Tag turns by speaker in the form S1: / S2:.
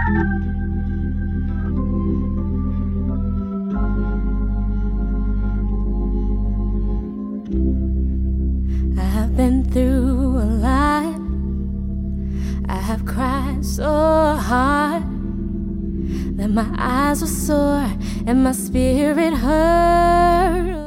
S1: I've been through a lot. I have cried so hard that my eyes were sore and my spirit hurt.